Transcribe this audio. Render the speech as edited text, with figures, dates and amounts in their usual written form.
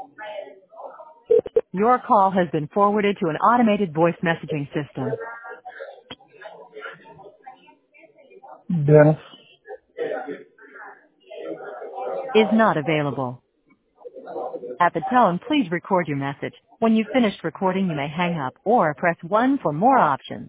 Your call has been forwarded to an automated voice messaging system. Dennis. Is not available. At the tone, please record your message. When you've finished recording, you may hang up or press 1 for more options.